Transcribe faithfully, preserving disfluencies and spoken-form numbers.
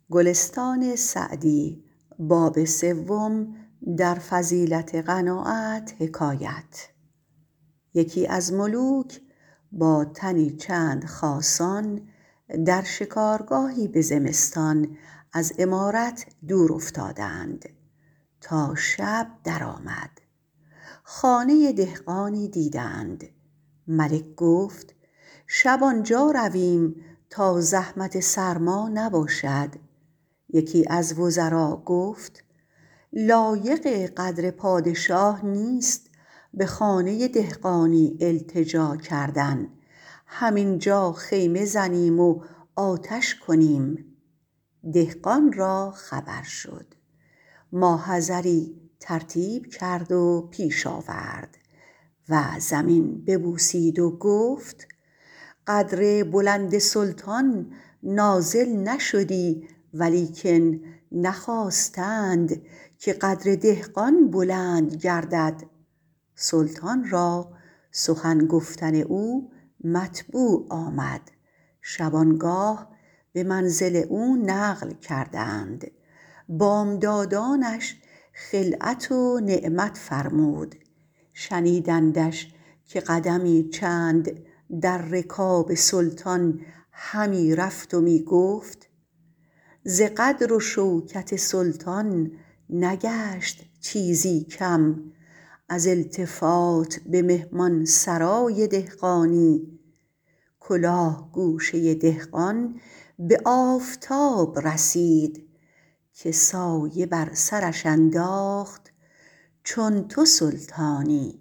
یکی از ملوک با تنی چند خاصان در شکارگاهی به زمستان از عمارت دور افتادند تا شب در آمد. خانه دهقانی دیدند. ملک گفت شب آنجا رویم تا زحمت سرما نباشد. یکی از وزرا گفت لایق قدر پادشاه نیست به خانه دهقانی التجا کردن، همین جا خیمه زنیم و آتش کنیم. دهقان را خبر شد. ماحضری ترتیب کرد و پیش آورد و زمین ببوسید و گفت قدر بلند سلطان نازل نشدی، ولیکن نخواستند که قدر دهقان بلند گردد. سلطان را سخن گفتن او مطبوع آمد. شبانگاه به منزل او نقل کردند. بامدادانش خلعت و نعمت فرمود. شنیدندش که قدمی چند در رکاب سلطان همی رفت و می گفت ز قدر و شوکت سلطان نگشت چیزی کم، از التفات به مهمان سرای دهقانی. کلاه گوشه دهقان به آفتاب رسید، که سایه بر سرش انداخت چون تو سلطانی.